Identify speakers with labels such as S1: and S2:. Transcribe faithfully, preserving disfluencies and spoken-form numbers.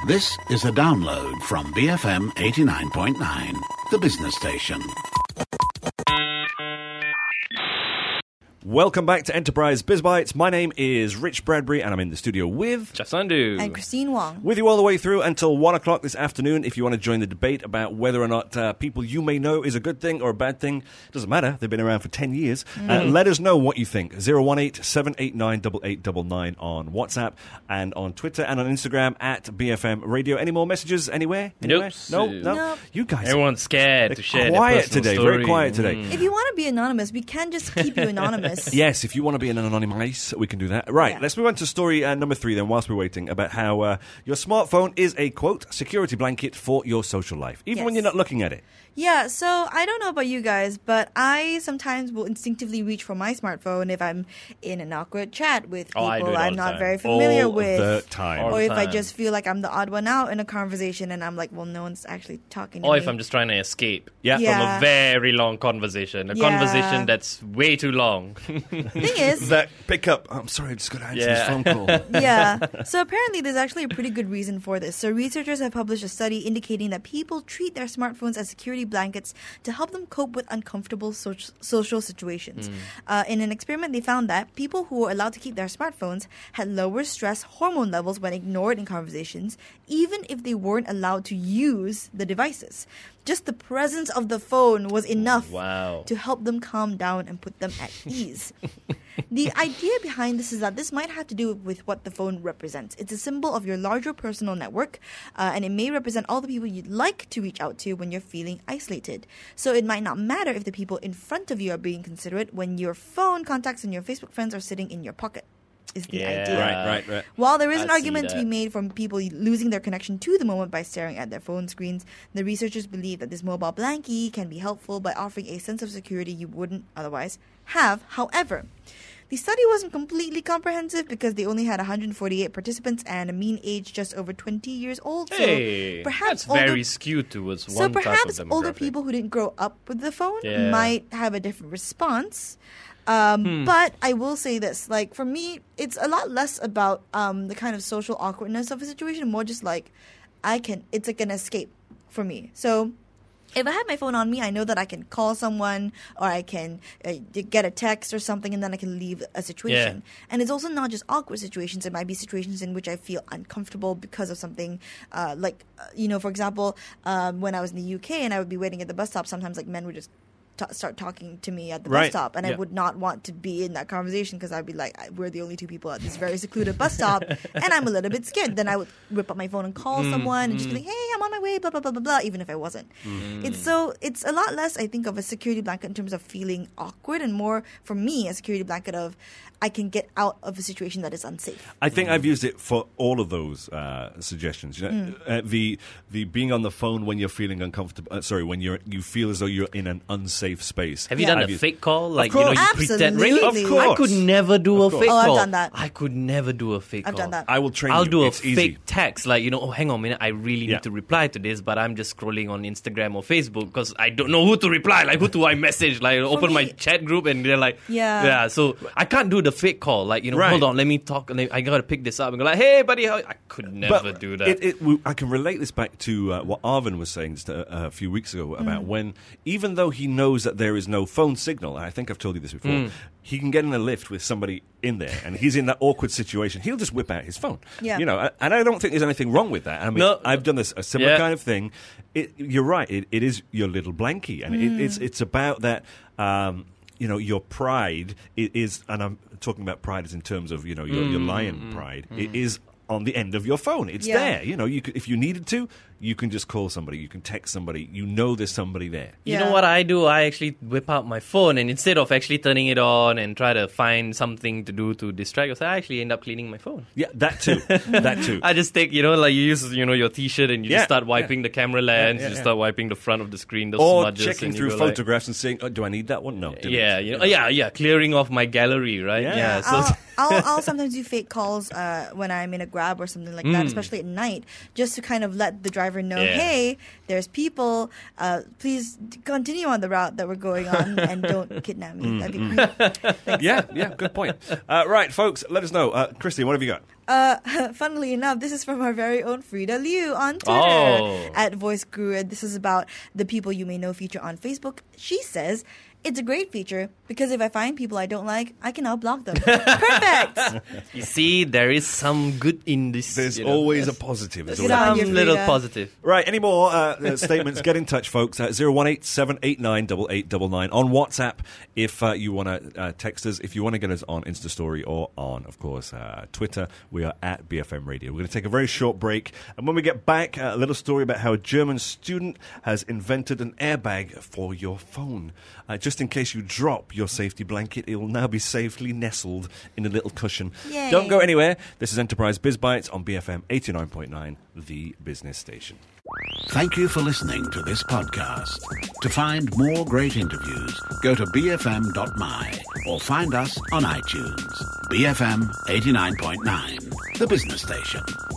S1: This is a download from B F M eighty-nine point nine, the business station.
S2: Welcome back to Enterprise BizBytes. My name is Rich Bradbury, and I'm in the studio with
S3: Jeff Sandu
S4: and Christine Wong.
S2: With you all the way through until one o'clock this afternoon. If you want to join the debate about whether or not uh, people you may know is a good thing or a bad thing, doesn't matter. They've been around for ten years. Mm. Uh, let us know what you think. zero one eight, seven eight nine, eight eight nine nine on WhatsApp and on Twitter and on Instagram at B F M Radio. Any more messages anywhere?
S3: Nope.
S2: No, no.
S4: Nope.
S2: You guys.
S3: Everyone's scared to share
S2: quiet
S3: their personal
S2: today.
S3: story.
S2: Very quiet today.
S3: Mm.
S4: If you want to be anonymous, we can just keep you anonymous.
S2: Yes, if you want to be an anonymous, we can do that. Right,
S4: yeah.
S2: Let's move on to story uh, number three then, whilst we're waiting, about how uh, your smartphone is a, quote, security blanket for your social life, even
S4: yes.
S2: when you're not looking at it.
S4: Yeah, so I don't know about you guys, but I sometimes will instinctively reach for my smartphone if I'm in an awkward chat with people
S3: Oh, I do it all
S4: I'm
S3: the
S4: not
S3: time.
S4: very familiar
S2: All
S4: with.
S2: the time.
S3: All
S4: Or
S3: the
S4: if I
S3: time.
S4: just feel like I'm the odd one out in a conversation and I'm like, well, no one's actually talking to
S3: Or
S4: me.
S3: if I'm just trying to escape
S2: Yeah.
S4: Yeah.
S3: from a very long conversation. A
S4: Yeah.
S3: conversation that's way too long.
S4: Thing is,
S2: That pick up, I'm sorry, I just got to answer
S3: Yeah.
S2: this phone call.
S4: yeah. So apparently there's actually a pretty good reason for this. So researchers have published a study indicating that people treat their smartphones as security blankets to help them cope with uncomfortable so- social situations.
S3: Mm.
S4: Uh, in an experiment, they found that people who were allowed to keep their smartphones had lower stress hormone levels when ignored in conversations, even if they weren't allowed to use the devices. Just the presence of the phone was enough
S3: Wow.
S4: to help them calm down and put them at ease. The idea behind this is that this might have to do with what the phone represents. It's a symbol of your larger personal network, uh, and it may represent all the people you'd like to reach out to when you're feeling isolated. So it might not matter if the people in front of you are being considerate when your phone contacts and your Facebook friends are sitting in your pocket, is the
S3: Yeah.
S4: idea.
S2: Right, right, right.
S4: While there is an
S3: I see
S4: argument to be
S3: that.
S4: made from people losing their connection to the moment by staring at their phone screens, the researchers believe that this mobile blankie can be helpful by offering a sense of security you wouldn't otherwise have. However, the study wasn't completely comprehensive because they only had one hundred forty-eight participants and a mean age just over twenty years old. So
S3: Hey,
S4: perhaps
S3: that's very
S4: older-
S3: skewed towards
S4: so
S3: one type of
S4: perhaps
S3: demographic.
S4: older people who didn't grow up with the phone
S3: Yeah.
S4: might have a different response. Um,
S3: Hmm.
S4: But I will say this, like for me, it's a lot less about um, the kind of social awkwardness of a situation, more just like I can, it's like an escape for me. So if I have my phone on me, I know that I can call someone or I can uh, get a text or something and then I can leave a situation.
S3: Yeah.
S4: And it's also not just awkward situations. It might be situations in which I feel uncomfortable because of something uh, like, uh, you know, for example, um, when I was in the U K and I would be waiting at the bus stop, sometimes like men would just T- start talking to me at the
S2: Right.
S4: bus stop, and
S2: Yeah.
S4: I would not want to be in that conversation because I'd be like, I- we're the only two people at this very secluded bus stop, and I'm a little bit scared. Then I would whip up my phone and call
S2: Mm,
S4: someone and just be like, hey, I'm on my way, blah, blah, blah, blah, blah, even if I wasn't.
S2: Mm.
S4: It's so, it's a lot less, I think, of a security blanket in terms of feeling awkward and more, for me, a security blanket of I can get out of a situation that is unsafe.
S2: I think I've used it for all of those uh, suggestions. You know,
S4: Mm.
S2: uh, the the being on the phone when you're feeling uncomfortable. Uh, sorry, when you're you feel as though you're in an unsafe space.
S3: Have you
S4: Yeah.
S3: done
S2: I've
S3: the
S2: used-
S3: fake call? Like, you know, you
S4: course.
S3: pretend. Really?
S4: Absolutely.
S3: I could never do a
S2: Of
S3: fake
S4: course. Oh, I've
S3: call.
S4: done that.
S3: I could never do a fake
S4: I've
S3: call.
S4: done that.
S2: I will train
S3: I'll
S2: you.
S3: do a
S2: It's easy.
S3: fake text, like, you know, oh, hang on a minute, I really
S2: Yeah.
S3: need to reply to this, but I'm just scrolling on Instagram or Facebook because I don't know who to reply. Like, who do I message? Like, open my
S4: me-
S3: chat group and they're like,
S4: Yeah.
S3: yeah. So I can't do the fake call. Like, you know,
S2: Right.
S3: hold on, let me talk. And I gotta pick this up and go like, hey, buddy, how? I could never
S2: But
S3: do that.
S2: It, it, we- I can relate this back to uh, what Arvin was saying just a, a few weeks ago about
S4: Mm.
S2: when, even though he knows that there is no phone signal, and I think I've told you this before,
S3: Mm.
S2: he can get in a lift with somebody in there, and he's in that awkward situation. He'll just whip out his phone.
S4: Yeah.
S2: You know, a- and I don't think there's anything wrong with that. I mean,
S3: No.
S2: I've done this a similar
S3: Yeah.
S2: kind of thing. It, you're right. It, it is your little blankie, and it, it's it's about that. Um, you know, your pride i- is, and I'm talking about pride as in terms of, you know, your, your lion pride. It is on the end of your phone. It's
S4: Yeah.
S2: there. You know, you could, if you needed to, you can just call somebody. You can text somebody. You know there's somebody there.
S3: You
S4: Yeah.
S3: know what I do? I actually whip out my phone, and instead of actually turning it on and try to find something to do to distract yourself, I actually end up cleaning my phone.
S2: Yeah, that too. that too.
S3: I just take, you know, like you use, you know, your T-shirt and you
S2: Yeah,
S3: just start wiping the camera lens,
S2: yeah,
S3: you
S2: yeah.
S3: start wiping the front of the screen, those
S2: Or
S3: smudges,
S2: checking
S3: and you
S2: through
S3: go like-
S2: photographs and saying, oh, do I need that one? No. delete.
S3: yeah, you know, yeah, yeah, clearing off my gallery, right?
S2: Yeah.
S3: so
S4: I'll, I'll, I'll sometimes do fake calls uh, when I'm in a Grab or something like that, especially at night, just to kind of let the driver know,
S3: Yeah.
S4: hey, there's people. Uh, please continue on the route that we're going on and don't kidnap me. That'd be great.
S2: Yeah, yeah, good point. Uh, right, folks, let us know. Uh, Christine, what have you got?
S4: Uh, funnily enough, this is from our very own Frida Liu on Twitter
S3: Oh.
S4: at Voice Guru. This is about the People You May Know feature on Facebook. She says, it's a great feature because if I find people I don't like, I can now block them. Perfect!
S3: You see, there is some good in this.
S2: There's
S3: you know.
S2: always a positive. There's
S4: Good
S2: always-
S4: on
S3: Some
S4: you,
S3: little
S4: Frida.
S3: positive.
S2: Right, any more uh, uh, statements, get in touch, folks, at zero one eight seven eight nine eight eight nine nine on WhatsApp if uh, you want to uh, text us, if you want to get us on Insta Story or on, of course, uh, Twitter. We are at B F M Radio. We're going to take a very short break, and when we get back, uh, a little story about how a German student has invented an airbag for your phone. Uh, just in case you drop your safety blanket, it will now be safely nestled in a little cushion.
S4: Yay.
S2: Don't go anywhere. This is Enterprise Biz Bites on B F M eighty-nine point nine, the business station.
S1: Thank you for listening to this podcast. To find more great interviews, go to b f m dot m y or find us on iTunes. B F M eighty-nine point nine, the business station.